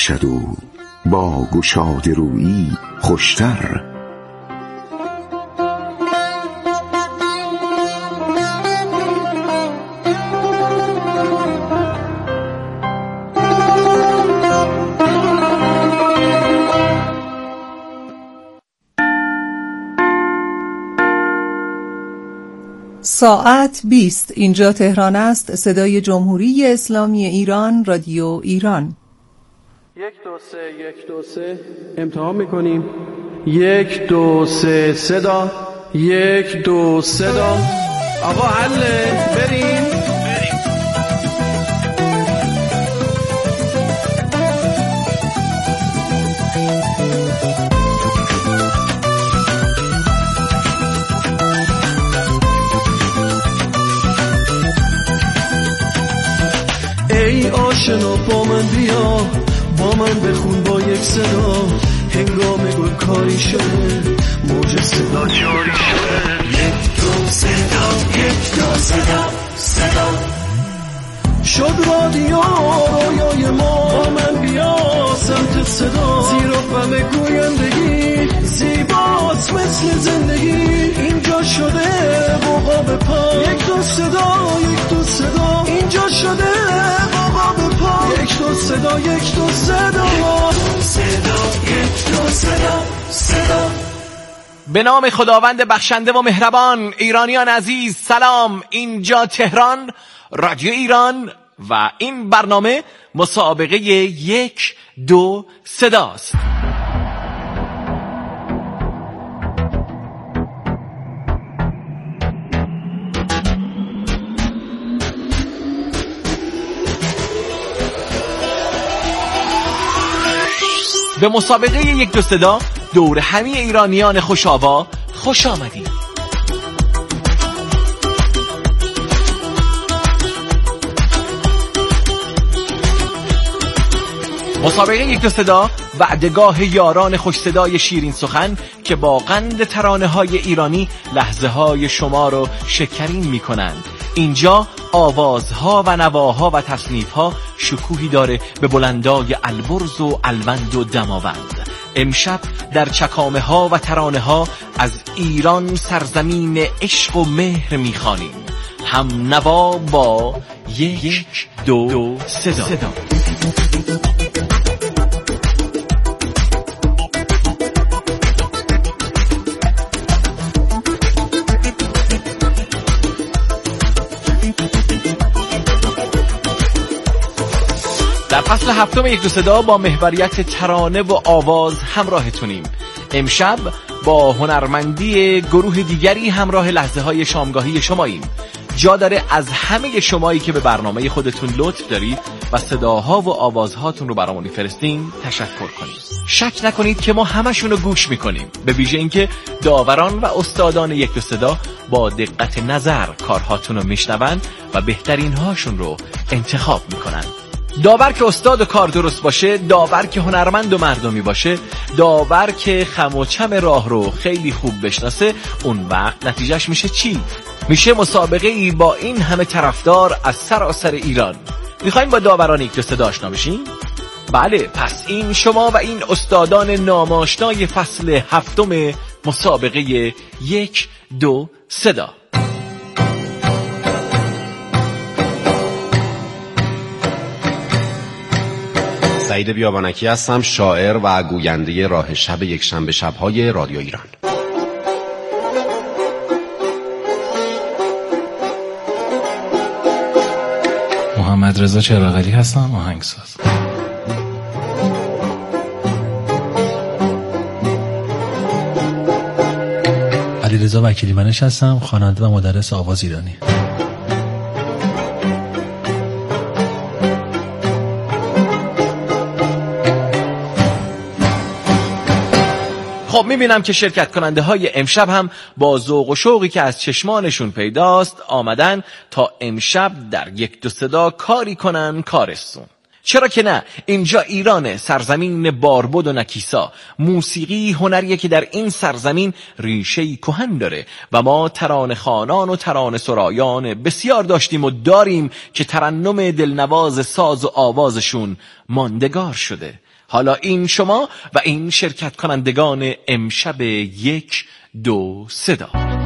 شدو با گشاد رویی خوشتر. ساعت 20. اینجا تهران است. صدای جمهوری اسلامی ایران، رادیو ایران. 1 2 3 1 2 3 امتحان میکنیم. 1 2 3 صدا. 1 2 صدا. آقا حله بریم. ای آشنا با من بیا، با من بخون با یک صدا، هنگام گل کاری شده، موج صدا جاری شده. 1 2 صدا، 1 2 صدا، صدا شد رادیو رویای ما، با من بیا سمت صدا، زیر و بم گویندگی زیباست مثل زندگی، اینجا شده بوقا به پا. 1 2 صدا، 1 2 صدا، اینجا شده بوقا به پا. 1 2 صدا، 1 2 صدا، صدا 1 2 صدا، صدا. به نام خداوند بخشنده و مهربان. ایرانیان عزیز سلام، اینجا تهران، رادیو ایران و این برنامه مسابقه 1 2 صداست. به مسابقه 1 2 صدا دور همه ایرانیان خوش‌آوا خوش آمدید. مسابقه 1 2 صدا وعدگاه یاران خوش صدای شیرین سخن که با قند ترانه‌های ایرانی لحظه‌های شما رو شکرین می‌کنند. اینجا آوازها و نواها و تصنیفها شکوهی داره به بلندای البرز و الوند و دماوند. امشب در چکامه ها و ترانه ها از ایران سرزمین عشق و مهر میخوانیم. هم نوا با 1 2 صدا. در فصل 7 1 2 صدا با محوریت ترانه و آواز همراهتونیم. امشب با هنرمندی گروه دیگری همراه لحظه های شامگاهی شماییم. جا داره از همه شمایی که به برنامه خودتون لطف دارید و صداها و آوازهاتون رو برامون فرستین تشکر کنید. شک نکنید که ما همشون رو گوش میکنیم، به ویژه اینکه داوران و استادان 1 2 صدا با دقت نظر کارهاتون رو میشنون و بهترین هاشون رو انتخاب میکنن. داور که استاد و کار درست باشه، داور که هنرمند و مردمی باشه، داور که خم و چم راه رو خیلی خوب بشناسه، اون وقت نتیجهش میشه چی؟ میشه مسابقه ای با این همه طرفدار از سراسر ایران. میخوایم با داوران 1 2 صدا آشنا بشین؟ بله، پس این شما و این استادان ناماشنای فصل 7 مسابقه 1 2 صدا. سعید بیابانکی هستم، شاعر و گوینده راه شب یکشنبه شب‌های رادیو ایران. محمد رضا چراغلی هستم، آهنگساز. علیرضا وکیلی منش هستم، خواننده و مدرس آواز ایرانی. خب میبینم که شرکت کننده های امشب هم با ذوق و شوقی که از چشمانشون پیداست آمدن تا امشب در 1 2 صدا کاری کنن کارستون. چرا که نه، اینجا ایران، سرزمین باربد و نکیسا. موسیقی هنریه که در این سرزمین ریشه‌ای کهن داره و ما ترانه خوانان و ترانه سرایان بسیار داشتیم و داریم که ترنم دلنواز ساز و آوازشون ماندگار شده. حالا این شما و این شرکت کنندگان امشب 1 2 صدا.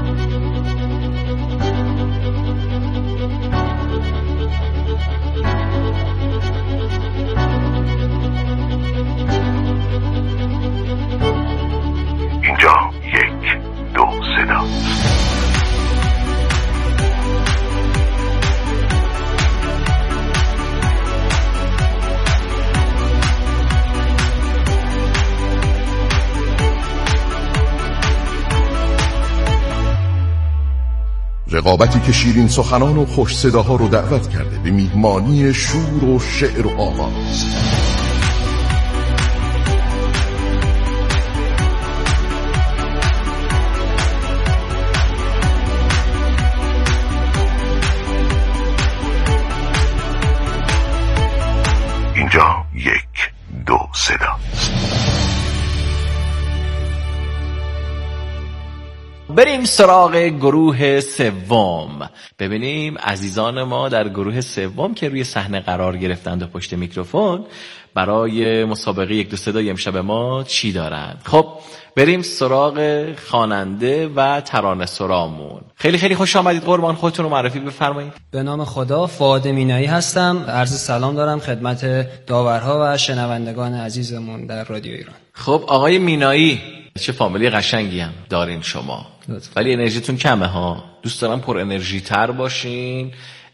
اینجا 1 2 صدا. رقابتی که شیرین سخنان و خوش صداها رو دعوت کرده به میهمانی شور و شعر و آواز. اینجا 1 2 صدا. بریم سراغ گروه سوم، ببینیم عزیزان ما در گروه سوم که روی صحنه قرار گرفتند و پشت میکروفون برای مسابقه 1 2 صدای امشب ما چی دارند. خب بریم سراغ خواننده و ترانه سرامون. خیلی خیلی خوش آمدید. قربان، خودتون رو معرفی بفرمایید. به نام خدا، فؤاد مینایی هستم. عرض سلام دارم خدمت داورها و شنوندگان عزیزمون در رادیو ایران. خب آقای مینایی، چه فامیلی قشنگی هم دارین شما، ولی انرژیتون کمه ها. دوست دارم پر انرژی تر باشین،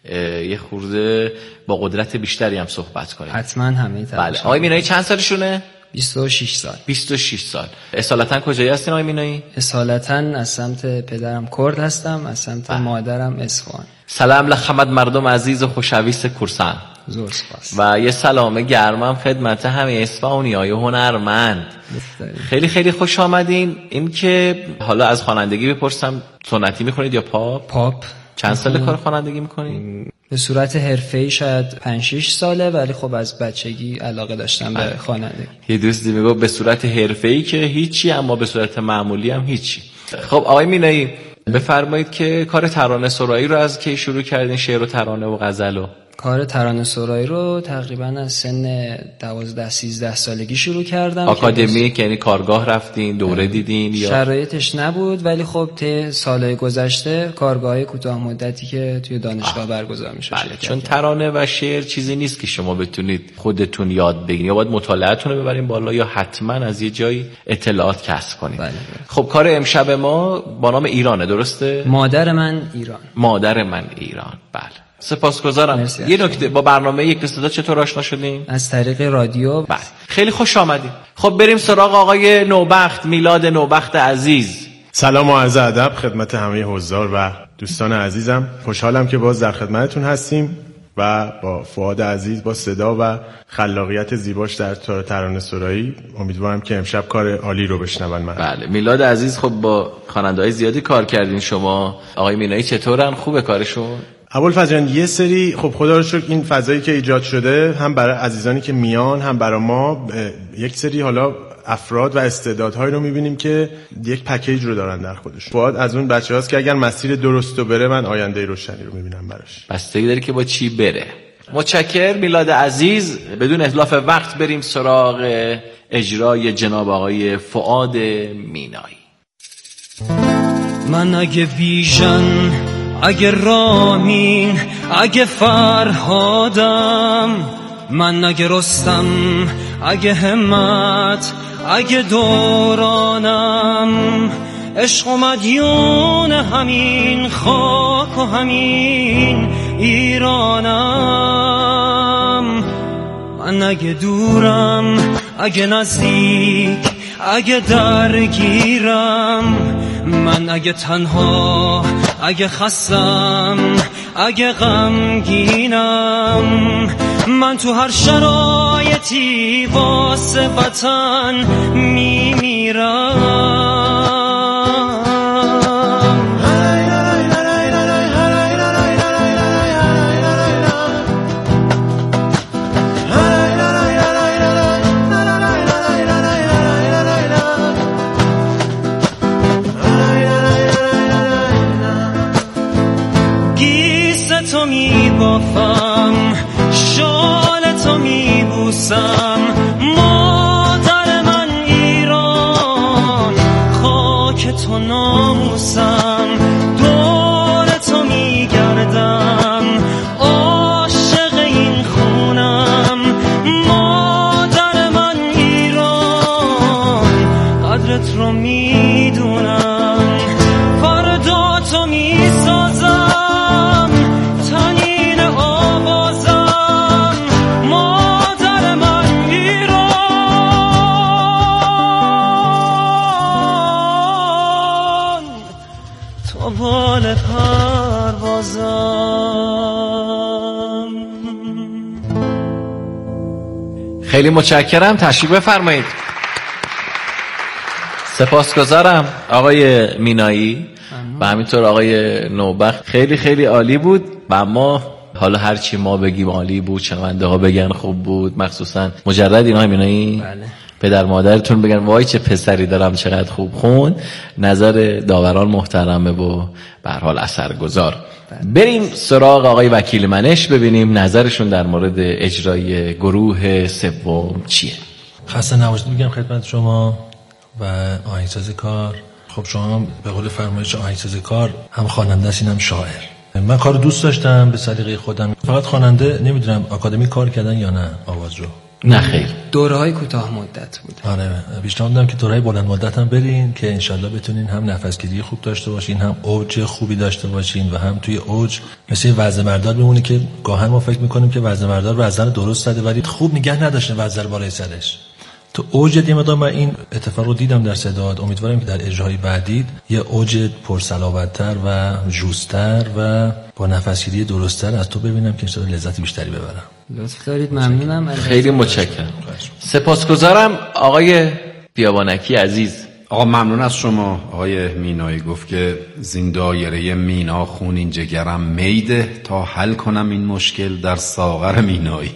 یه خورده با قدرت بیشتری هم صحبت کنین. حتما همه تر. بله. آقای مینایی چند سالشونه؟ 26 سال. 26 سال. اصالتا کجایی هستین آقای مینایی؟ اصالتا از سمت پدرم کرد هستم، از سمت مادرم اصفهان. سلام لخمد مردم عزیز و خوشویس کورسن. زور سپاس. و یه سلام گرمم خدمت همه اصفهانیای هنرمند. خیلی خیلی خوش آمدین. این که حالا از خوانندگی بپرسم، سنتی میخونید یا پاپ؟ پاپ. چند سال کار خوانندگی میکنید؟ به صورت حرفه‌ای شاید 5-6 ساله، ولی خب از بچگی علاقه داشتم به خوانندگی. یه دوستی میگه به صورت حرفه‌ای که هیچی، اما به صورت معمولی هم هیچی. خب آقای مینایی بفرمایید که کار ترانه سرایی رو از کی شروع کردین؟ شعر و ترانه و غزل و کار ترانه سرایی رو تقریبا از سن 12-13 سالگی شروع کردم. آکادمی یعنی کارگاه رفتین، دوره دیدین یا؟ شرایطش نبود، ولی خب طی سالهای گذشته کارگاه‌های کوتاه مدتی که توی دانشگاه برگزار میشه. بله، چون ترانه و شعر چیزی نیست که شما بتونید خودتون یاد بگیرید، یا باید مطالعه‌تون رو ببرین بالا یا حتما از یه جایی اطلاعات کسب کنید. بله. خب کار امشب ما با نام ایرانه، درسته؟ مادر من ایران. مادر من ایران. بله. سپاسگزارم. یه نکته، با برنامه 1 2 صدا چطور آشنا شدیم؟ از طریق رادیو. بله. خیلی خوش آمدید. خب بریم سراغ آقای نوبخت، میلاد نوبخت عزیز. سلام و عرض ادب خدمت همه حضار و دوستان عزیزم. خوشحالم که باز در خدمتتون هستیم و با فؤاد عزیز با صدا و خلاقیت زیباش در ترانه سرایی. امیدوارم که امشب کار عالی رو بشنون. من بله. میلاد عزیز خب با خواننده‌های زیادی کار کردین شما. آقای مینایی چطورن؟ خوبه کارشون؟ ابوالفضل جان، یه سری خب خدا رو شکر این فضایی که ایجاد شده هم برای عزیزانی که میان هم برای ما، یک سری حالا افراد و استعدادهایی رو میبینیم که یک پکیج رو دارن در خودشون. فؤاد از اون بچه‌هاست که اگر مسیر درست رو بره، من آینده روشنی رو میبینم براش. بستگی داره که با چی بره. متشکر میلاد عزیز. بدون اتلاف وقت بریم سراغ اجرای جناب آقای فؤاد مینایی. من اگه بیژن، اگه رامین، اگه فرهادم، من اگه رستم، اگه همت، اگه دورانم، عشق و مدیون همین خاک و همین ایرانم. من اگه دورم، اگه نزدیک، اگه درگیرم، من اگه تنها، اگه خستم، اگه غمگینم، من تو هر شرایطی واسه وطن میمیرم. تو میبافم، شال تو میبوسم، تو میدونم فردا تو میسازم تنین آوازم مادر من ایران تو بال پروازم. خیلی متشکرم، تشریف بفرمایید. سپاسگزارم آقای مینایی و همینطور آقای نوبخت، خیلی خیلی عالی بود. و اما حالا هرچی ما بگیم عالی بود، شنونده ها بگن خوب بود، مخصوصا مجرد اینا مینایی بله. پدر مادرتون بگن وای چه پسری دارم چقدر خوب خون، نظر داوران محترمه و به هر حال اثرگذار. بریم سراغ آقای وکیل منش ببینیم نظرشون در مورد اجرای گروه سوم چیه. خسته نباشید میگم خدمت شما و آهنگساز کار. خب شما به قول فرمایش آهنگساز کار هم خواننده است هم شاعر. من کارو دوست داشتم به سلیقه خودم. فقط خواننده نمیدونم آکادمی کار کردن یا نه آواز رو؟ نه خیر، دوره‌های کوتاه مدت بود. آره پیشنهاد میدم که دوره‌های بلند مدت هم برین که انشالله بتونین هم نفسگیری خوب داشته باشین، هم اوج خوبی داشته باشین و هم توی اوج مثل وزن بردار بمونی که گاهن ما فکر میکنیم که وزن بردار وزن درست زده ولی خوب نگه نداشته وزن بالای سرش. تو اوج دیگه مدام من این اتفاق رو دیدم در صداد. امیدوارم که در اجراهای بعدی یه اوج پرصلابت‌تر و جوستر و با نفسگیری درست‌تر از تو ببینم که انشالله لذت بیشتری ببرم. لطف دارید، ممنونم. خیلی متشکرم. سپاسگزارم آقای بیابانکی عزیز. آقا ممنون از شما. آقای مینایی گفت که زین دایره مینا خونین جگرم میده تا حل کنم این مشکل در ساغر مینایی.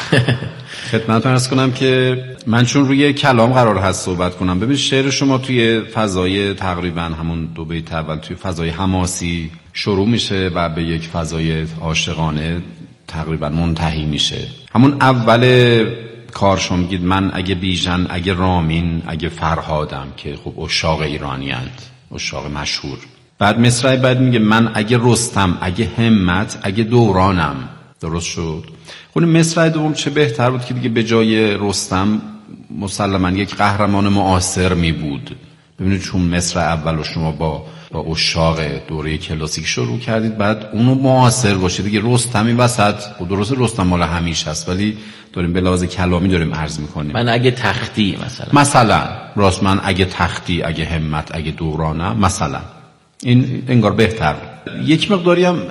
خدمتتون عرض کنم که من چون روی کلام قرار هست صحبت کنم، ببین شعر شما توی فضای تقریبا همون دو بیت اول توی فضای حماسی شروع میشه و به یک فضای عاشقانه تقریبا منتهی میشه. همون اول کار شما میگید من اگه بیژن، اگه رامین، اگه فرهادم که خب عشاق ایرانی‌اند، عشاق مشهور. بعد مصرع بعد میگه من اگه رستم، اگه همت، اگه دورانم. درست شد. خب مصرع دوم چه بهتر بود که دیگه به جای رستم مسلماً یک قهرمان معاصر می بود. ببینید چون مصرع اول شما با عشاق دوره کلاسیک شروع کردید، بعد اونو معاصر باشه دیگه. رستم این وسط خب درست رستم مال همیشه است ولی داریم به لحاظ کلامی داریم عرض میکنیم. من اگه تختی مثلا راست، من اگه تختی، اگه همت، اگه دورانم مثلا، این انگار بهتر بود. یک مقداری هم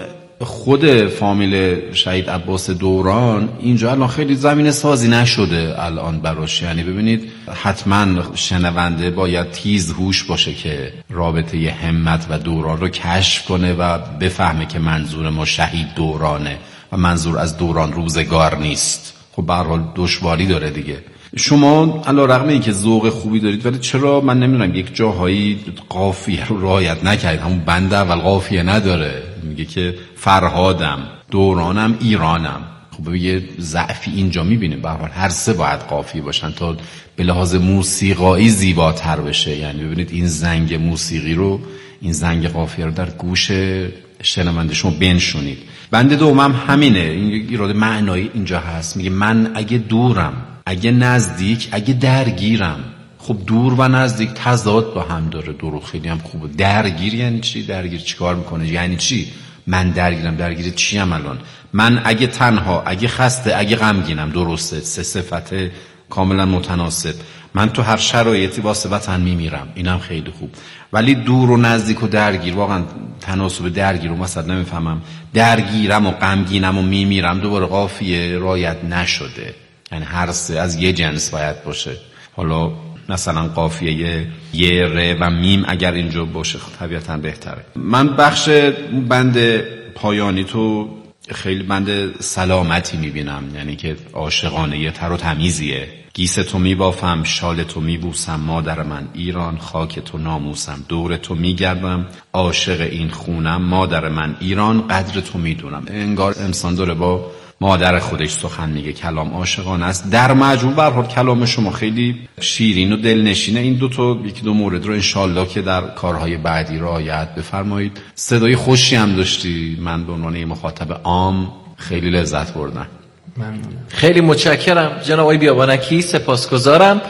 خود فامیل شهید عباس دوران اینجا الان خیلی زمینه سازی نشده الان براش. یعنی ببینید حتما شنونده باید تیز هوش باشه که رابطه همت و دوران رو کشف کنه و بفهمه که منظور ما شهید دورانه و منظور از دوران روزگار نیست. خب به هر حال دشواری داره دیگه. شما علیرغم اینکه ذوق خوبی دارید ولی چرا من نمیدونم یک جاهایی قافیه رو رعایت نکردید؟ همون بند اول قافیه نداره، میگه که فرهادم، دورانم، ایرانم. خب یه ضعفی اینجا میبینیم. به هر حال هر سه باید قافیه باشن تا به لحاظ موسیقایی زیباتر بشه. یعنی ببینید این زنگ موسیقی رو، این زنگ قافیه رو در گوش شنونده شما بنشونید. بند دومم همینه، این ایراد معنایی اینجا هست. میگه من اگه دورم، اگه نزدیک، اگه درگیرم. خب دور و نزدیک تضاد با هم داره. دور خیلی هم خوبه. درگیر یعنی چی؟ درگیر چیکار میکنه؟ یعنی چی؟ من درگیرم. درگیر چی ام الان؟ من اگه تنها، اگه خسته، اگه غمگینم. درسته، سه صفت کاملا متناسب. من تو هر شرایطی واسه وطن میمیرم. اینم خیلی خوب. ولی دور و نزدیک و درگیر، واقعا تناسب درگیر رو مثلا نمیفهمم. درگیرم و غمگینم و میمیرم دوباره قافیه رعایت نشده. یعنی هر سه از یه جنس باید باشه. حالا مثلا قافیه یه ر و میم اگر اینجا باشه طبیعتا بهتره. من بخش بند پایانی تو خیلی بند سلامتی میبینم، یعنی که عاشقانه یه تر و تمیزیه. گیس تو میبافم، شال تو میبوسم، مادر من ایران، خاک تو ناموسم، دور تو میگردم، عاشق این خونم، مادر من ایران، قدر تو میدونم. انگار انسان داره با مادر خودش سخن میگه. کلام عاشقانه است. در مجموع به هر حال کلام شما خیلی شیرین و دلنشینه. این یکی دو مورد رو انشالله که در کارهای بعدی رعایت بفرمایید. صدای خوشی هم داشتی. من به عنوان مخاطب عام خیلی لذت بردم. ممنونم. خیلی متشکرم جناب آقای بیابانکی، سپاسگزارم.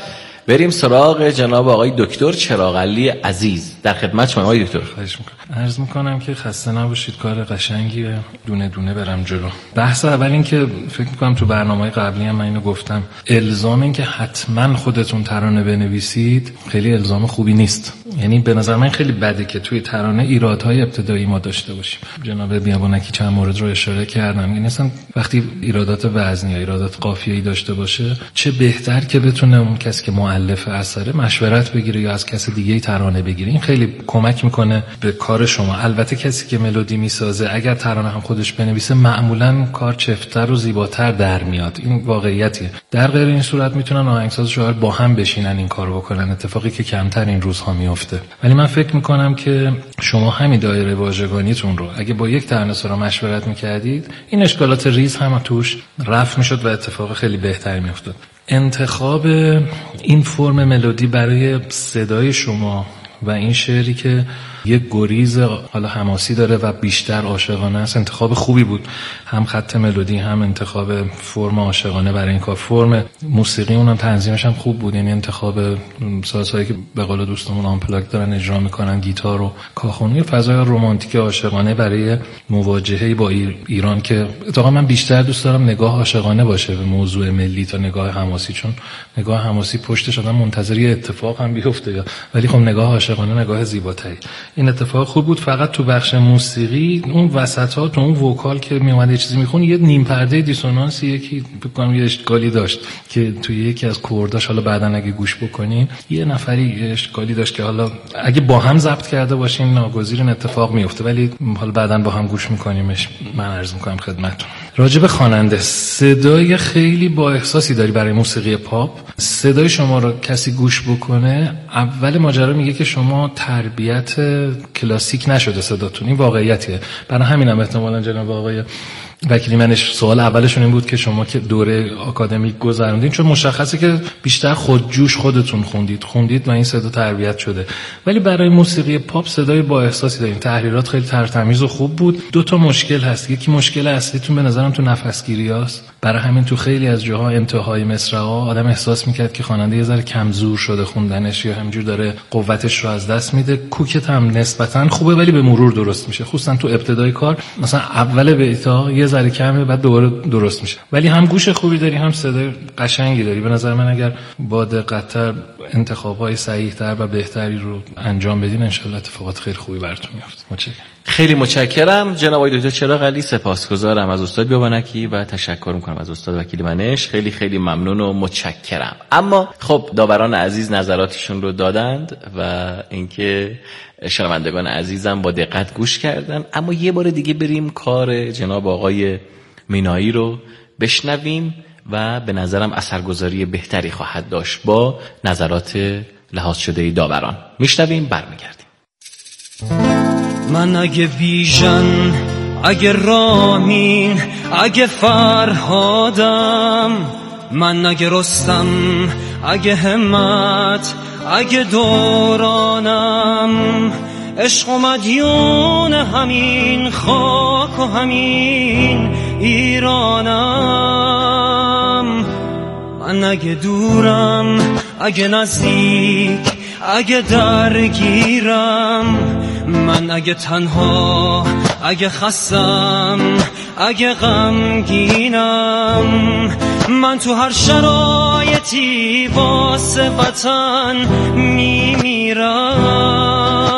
بریم سراغ جناب آقای دکتر چراغعلی عزیز. در خدمت شما آقای دکتر. خواهش میکنم. عرض میکنم که خسته نباشید، کار قشنگیه، دونه دونه برم جلو. بحث اول این که فکر میکنم تو برنامه‌های قبلی هم من اینو گفتم، الزام این که حتما خودتون ترانه بنویسید خیلی الزام خوبی نیست. یعنی به نظر من خیلی بده که توی ترانه ایرادهای ابتدایی ما داشته باشیم. جناب بیابانکی چند مورد رو اشاره کردن. یعنی مثلا وقتی ایرادات وزنی یا ایرادات قافیه‌ای داشته باشه، چه بهتر که بتونه اون کسی که مؤلف اثر مشورت بگیره یا از کسی دیگه ترانه بگیره. این خیلی کمک میکنه به کار شما. البته کسی که ملودی میسازه اگر ترانه هم خودش بنویسه معمولا کار چفت‌تر و زیباتر در میاد. این واقعیتیه. در غیر این صورت میتونن آهنگساز شاعر با هم بشینن این کارو بکنن، اتفاقی که کمتر این روزها میفته. ولی من فکر میکنم که شما همین دایره واژگانیتون رو اگه با یک ترانه‌سرا مشورت میکردید، این اشکالات ریز هم توش رفع میشد و اتفاق خیلی بهتری میافتاد. انتخاب این فرم ملودی برای صدای شما و این شعری که یک گریز حالا حماسی داره و بیشتر عاشقانه است، انتخاب خوبی بود. هم خط ملودی هم انتخاب فرم عاشقانه برای این کار. فرم موسیقی اونم تنظیمش هم خوب بود. یعنی انتخاب سازهایی که به قول دوستمون آمپلاک دارن اجرا میکنن، گیتار و کاخونی، فضای رمانتیک عاشقانه برای مواجهه با ایران که اتفاقا من بیشتر دوست دارم نگاه عاشقانه باشه به موضوع ملی تا نگاه حماسی، چون نگاه حماسی پشتش آدم منتظر یه اتفاق هم بیفته، ولی خب نگاه عاشقانه نگاه زیباتری. این اتفاق خوب بود. فقط تو بخش موسیقی اون وسط‌ها تو اون وکال که میومد یه چیزی میخون، یه نیم پرده دیسونانس یکی بگم یه اشکالی داشت که توی یکی از کورداش، حالا بعداً اگه گوش بکنین یه نفری اشکالی داشت که حالا اگه با هم ضبط کرده باشین ناگزیر این اتفاق میفته، ولی حالا بعداً با هم گوش میکنیمش. من عرض میکنم خدمتتون راجع به خواننده، صدای خیلی با احساسی داری برای موسیقی پاپ. صدای شما رو کسی گوش بکنه، اول ماجرا میگه که شما تربیت کلاسیک نشده صداتون. این واقعیتیه. برای همینم احتمالاً جناب آقای وکیلی منش سوال اولشون این بود که شما که دوره آکادمیک گذروندین، چون مشخصه که بیشتر خودجوش خودتون خوندید و این صدا تربیت شده. ولی برای موسیقی پاپ صدای با احساسی دارین. تحریرات خیلی ترتمیز و خوب بود. دو تا مشکل هست. یکی مشکل اصلیتون به نظرم تو نفسگیریاست. برای همین تو خیلی از جاها انتهای مصرع‌ها آدم احساس میکرد که خواننده یه ذره کمزور شده خوندنش یا همینجور داره قوتش رو از دست میده. کوکت هم نسبتاً خوبه ولی به مرور درست میشه، خصوصا تو ابتدای کار. مثلا اول بیتا یه ذره کمه، بعد دوباره درست میشه. ولی هم گوش خوبی داری، هم صدای قشنگی داری. به نظر من اگر با دقت‌تر انتخاب‌های صحیح‌تر و بهتری رو انجام بدین، انشالله اتفاقات خیلی خوبی براتون میفته. متشکرم. خیلی متشکرم جناب آقای دکتر چراغعلی. سپاسگزارم از استاد بیابانکی و تشکر میکنم از استاد وکیل منش. خیلی خیلی ممنون و متشکرم. اما خب داوران عزیز نظراتشون رو دادند و اینکه شنوندگان عزیزم با دقت گوش کردن. اما یه بار دیگه بریم کار جناب آقای مینایی رو بشنویم و به نظرم اثرگذاری بهتری خواهد داشت با نظرات لحاظ شده داوران. میشنویم، برمیگردیم. من اگه بیژن، اگه رامین، اگه فرهادم، من اگه رستم، اگه همت، اگه دورانم، عشق و مدیون همین خاک و همین ایرانم. من اگه دورم، اگه نزدیک، اگه درگیرم، من اگه تنها، اگه خستم، اگه غمگینم، من تو هر شرایطی واسه وطن میمیرم.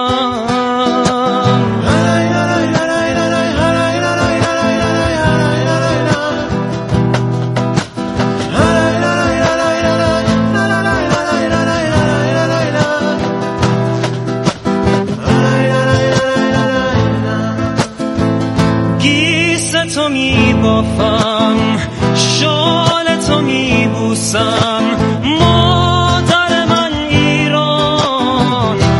تو میبافم، شال تو میبوسم، مادر من ایران،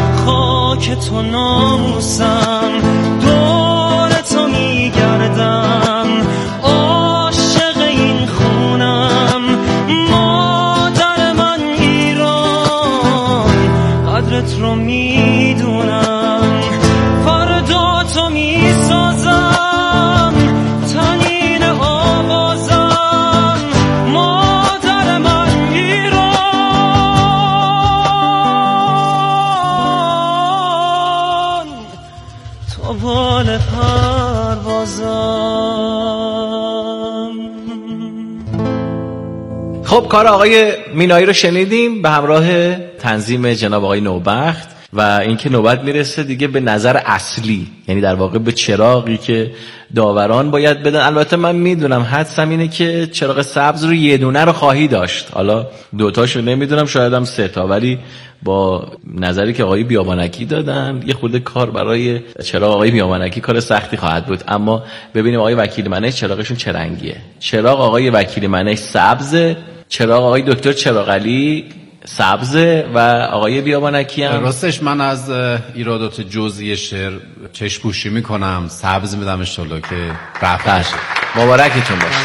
کار آقای مینایی رو شنیدیم به همراه تنظیم جناب آقای نوبخت و اینکه نوبت میرسه دیگه به نظر اصلی، یعنی در واقع به چراغی که داوران باید بدن. البته من میدونم حدسم اینه که چراغ سبز رو یه دونه رو خواهی داشت، حالا دوتاشو نمیدونم، شاید هم 3 تا، ولی با نظری که آقای بیابانکی دادن یه خورده کار برای چراغ آقای بیابانکی کار سختی خواهد بود. اما ببینیم آقای وکیل منش چراغشون چه رنگیه. چراغ آقای وکیل منش سبزه، چراغ آقای دکتر چراغعلی سبزه و آقای بیابانکی هم راستش من از ایرادات جزئی شعر چشم‌پوشی میکنم، سبز میدم انشالله که رفت. مبارکتون باشه.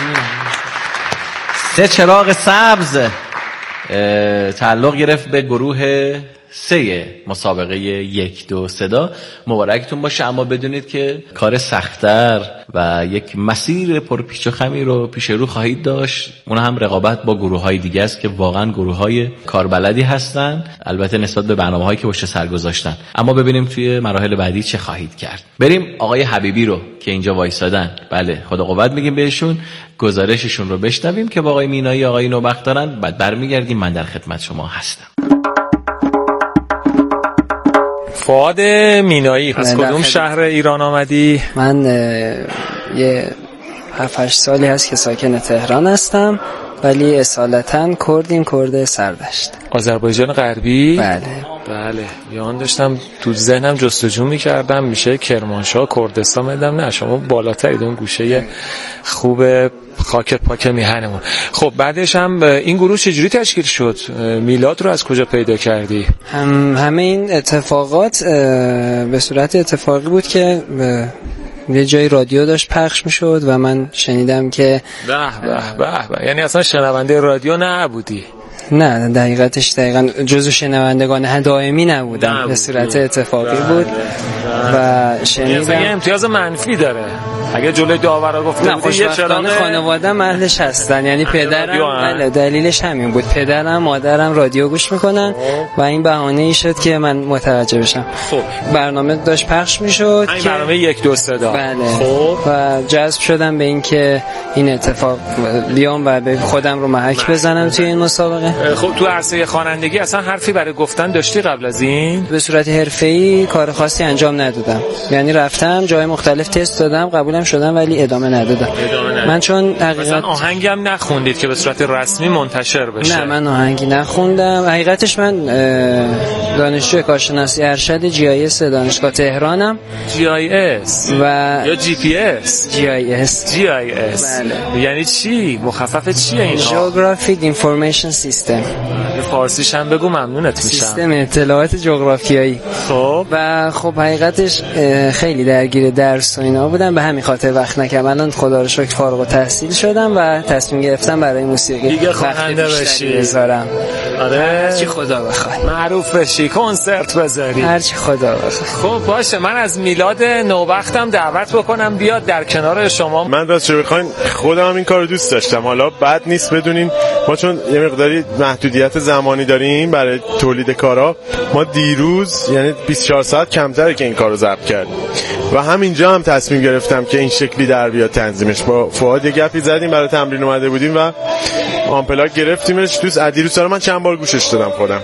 3 چراغ سبز تعلق گرفت به گروه 3 مسابقه 1 2 صدا. مبارکتون باشه. اما بدونید که کار سخت‌تر و یک مسیر پرپیچ و خمی رو پیش رو خواهید داشت. اون هم رقابت با گروه‌های دیگه است که واقعا گروه‌های کاربلدی هستن، البته نسبت به برنامه‌هایی که پشت سر گذاشتن. اما ببینیم توی مراحل بعدی چه خواهید کرد. بریم آقای حبیبی رو که اینجا وایسادن، بله خدا قوت میگیم بهشون، گزارششون رو بشنویم که با آقای مینایی آقای نوبخت دارن. بعد برمیگردیم، من در خدمت شما هستم. فؤاد مینایی، از کدوم شهر ایران آمدی؟ من یه 7-8 سالی هست که ساکن تهران هستم، ولی اصالتاً کرد سردشت. آذربایجان غربی؟ بله. یان داشتم تو ذهنم جستجو می‌کردم میشه کرمانشاه کردستان، میدم نه شما بالاترید، اون گوشه خوب خاک پاک میهنمون. خب بعدش هم این گروه چجوری تشکیل شد؟ میلاد رو از کجا پیدا کردی؟ همه این اتفاقات به صورت اتفاقی بود که یه جای رادیو داشت پخش میشد و من شنیدم که به یعنی اصلا شنونده رادیو نبودی؟ نه دقیقا جزو شنوندگان دائمی نبودم، به صورت اتفاقی بود و شنیدم. یه امتیاز منفی داره اگه جلوی داورا گفته بودی یه چراغ. خانواده‌ام اهلش هستن، یعنی پدرم، دلیلش همین بود، پدرم مادرم رادیو گوش میکنن و این بهانه ای شد که من متوجه بشم. خب برنامه داشت پخش میشد که برنامه 1 2 صدا. بله. خب و جذب شدم به این که این اتفاق بیام و به خودم رو محک بزنم توی این مسابقه. خب تو عرصه خوانندگی اصلا حرفی برای گفتن داشتی قبل از این؟ به صورت حرفه‌ای کار خاصی انجام ندادم، یعنی رفتم جای مختلف تست دادم، قبولم شدم ولی ادامه ندادم. من چون مثلا آهنگی هم نخوندید که به صورت رسمی منتشر بشه؟ نه من آهنگی نخوندم. حقیقتش من دانشجوی کارشناسی ارشد GIS دانشگاه تهرانم. GIS و یا GPS؟ GIS. بله. یعنی چی؟ مخفف چیه این؟ Geographic Information System. فارسیش هم بگو ممنونت میشم. سیستم اطلاعات جغرافیایی. خب و خب حقیقتش خیلی درگیر درس و اینا بودم، به همین خاطر وقت نکردم. الان خدا رو شکر فارغ التحصیل شدم و تصمیم گرفتم برای موسیقی دیگه خواننده بشی. بذارم. آره هرچی خدا بخواد. معروف بشی، کنسرت بذاری. هرچی خدا بخواد. خب باشه، من از میلاد نوبختم دعوت بکنم بیاد در کنار شما. من راستش بخواید خودم این کارو دوست داشتم. حالا بد نیست بدونین ما چون یه مقداری محدودیت زمانی داریم برای تولید کارا، ما دیروز یعنی 24 ساعت کمتره که این کارو ضبط کردیم و همینجا هم تصمیم گرفتم که این شکلی در بیاد تنظیمش. با فؤاد یه گپی زدیم، برای تمرین اومده بودیم و آمپلاک گرفتیمش. دیروز سال من چند بار گوشش دادم خودم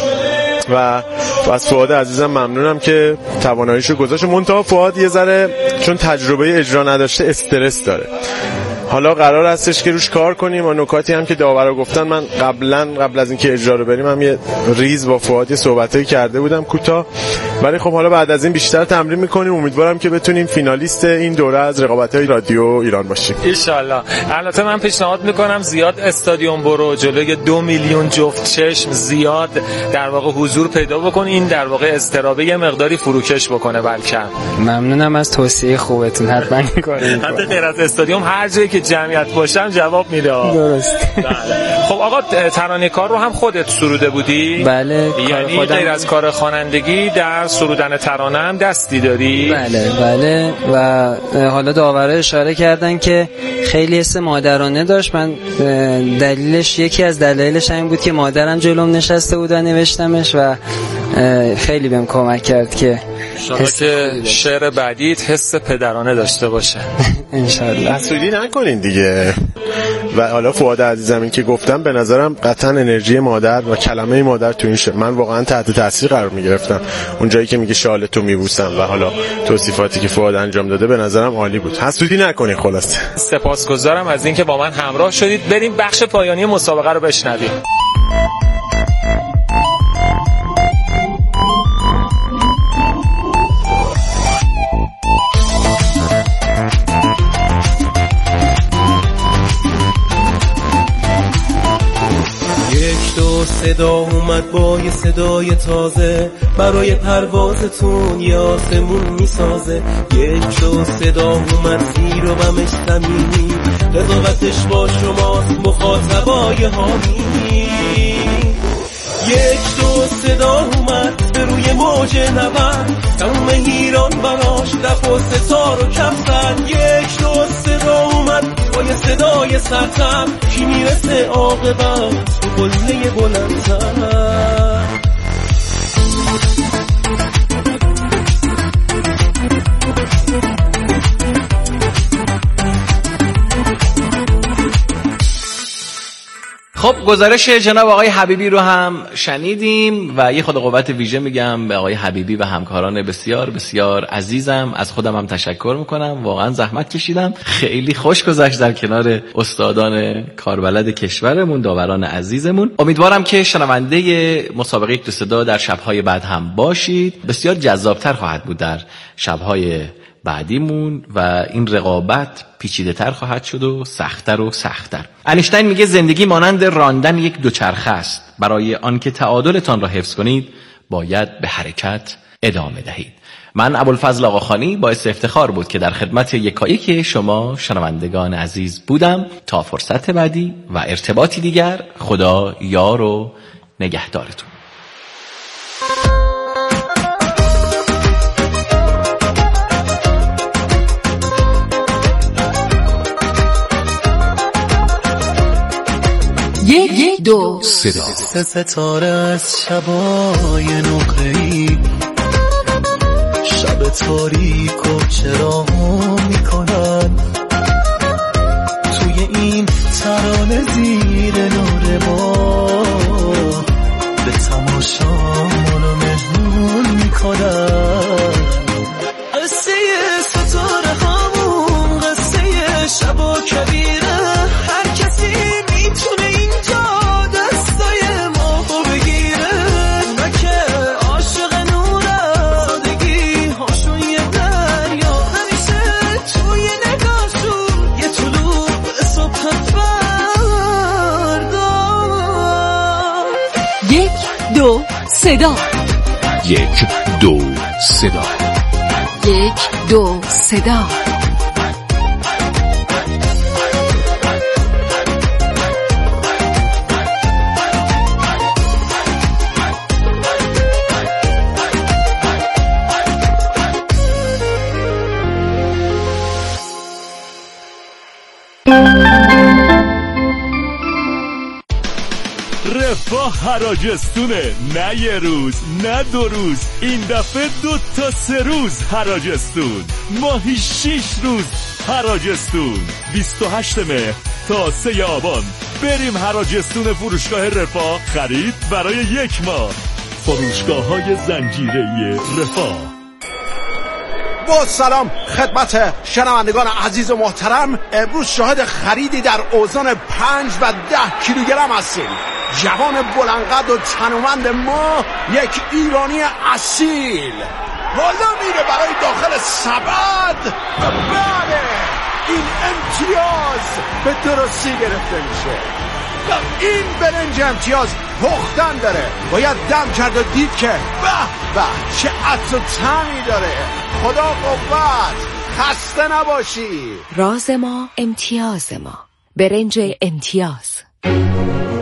و از فؤاد عزیزم ممنونم که تواناییشو گذاشت. منتها فؤاد یه ذره چون تجربه اجرا نداشته استرس داره. حالا قرار هستش که روش کار کنیم و نکاتی هم که داورا گفتن، من قبل از اینکه اجرا رو بریم هم یه ریز با فؤاد صحبتایی کرده بودم کوتاه، ولی خب حالا بعد از این بیشتر تمرین میکنیم. امیدوارم که بتونیم فینالیست این دوره از رقابت‌های رادیو ایران باشیم ان شاءالله. البته من پیشنهاد میکنم زیاد استادیوم برو، جلوی 2 میلیون جفت چشم زیاد در واقع حضور پیدا بکن، این در واقع استرابه یه مقداری فروکش بکنه. بلکه ممنونم از توصیه خوبتون، حتما میکنیم. حتی غیر از استادیوم هر جایی که جمعیت باشم جواب میده. درست. بله. خب آقا ترانه‌کار رو هم خودت سروده بودی؟ بله. یعنی غیر از کار خوانندگی در سرودن ترانه هم دستی داری؟ بله. و حالا داورا اشاره کردن که خیلی حس مادرانه داشت. من یکی از دلایلش این بود که مادرم جلوم نشسته بود و نوشتمش و خیلی بهم کمک کرد که حس شعر بعدیت حس پدرانه داشته باشه. انشالله. حسودی نکنین دیگه. و حالا فؤاد عزیزم که گفتم به نظرم قطعا انرژی مادر و کلمه مادر تو این من واقعا تحت تاثیر قرار میگرفتم. اون جایی که میگه شالتو میبوسم و حالا توصیفاتی که فؤاد انجام داده به نظرم عالی بود. حسودی نکنید. خلاص سپاسگزارم از اینکه با من همراه شدید. بریم بخش پایانی مسابقه رو بشنویم. صدا اومد با یه صدای تازه، برای پروازتون یه آسمون میسازه. یک دو صدا اومد زیر و بمش زمینی، رضاقتش با شماست مخاطبای حامی. یک دو صدا اومد به روی موج نبرد، تموم ایران براش دف و ستار و کفتن. یک دو صدا اومد با یه صدای سرتر، کی میرسه عاقبت تو قله بلندتر. خب گزارش جناب آقای حبیبی رو هم شنیدیم و یه خود قوت ویژه میگم به آقای حبیبی و همکاران بسیار بسیار عزیزم. از خودم هم تشکر میکنم، واقعا زحمت کشیدم. خیلی خوش گذشت در کنار استادان کاربلد کشورمون، داوران عزیزمون. امیدوارم که شنونده مسابقه یک دو صدا در شبهای بعد هم باشید. بسیار جذابتر خواهد بود در شبهای بعدیمون و این رقابت پیچیده تر خواهد شد و سخت‌تر و سخت‌تر. اینشتین میگه زندگی مانند راندن یک دوچرخه است. برای آنکه تعادلتان را حفظ کنید باید به حرکت ادامه دهید. من ابوالفضل آقاخانی باعث افتخار بود که در خدمت یکایک شما شنوندگان عزیز بودم. تا فرصت بعدی و ارتباطی دیگر، خدا یار و نگهدارتون. یک دو صدا. ستاره از شبای نقره‌ای، شب تاریک و چراغو میکنن. توی این ترانه زیر نور ما به تماشا منو مهمون میکنن. قصه ستاره هامون قصه شب و کبیره، هر کسی میتونه اینجا دستای ما بگیره. اونا که عاشق نورادگی هاشون یه دریا، همیشه توی نگاهشون یه طلوع صبح فردا. یک دو صدا. یک دو صدا. یک دو صدا. رفاه حراجستونه، نه یه روز نه دو روز، این دفعه 2 تا 3 روز حراجستون، ماهی 6 روز حراجستون. 28 مهر تا 3 آبان بریم حراجستون فروشگاه رفاه، خرید برای 1 ماه. فروشگاه‌های زنجیره‌ای رفاه. با سلام خدمت شنوندگان عزیز و محترم. امروز شاهد خریدی در اوزان 5 و 10 کیلوگرم هستیم. جوان بلندقد و تنومند ما، یک ایرانی اصیل، حالا میره برای داخل سبد. بله، این امتیاز به درستی گرفته میشه. این برنج امتیاز پختن داره، باید دم کرد و دید که به به چه عطر و طعمی داره. خدا قوت، خسته نباشی. راز ما امتیاز ما، برنج امتیاز.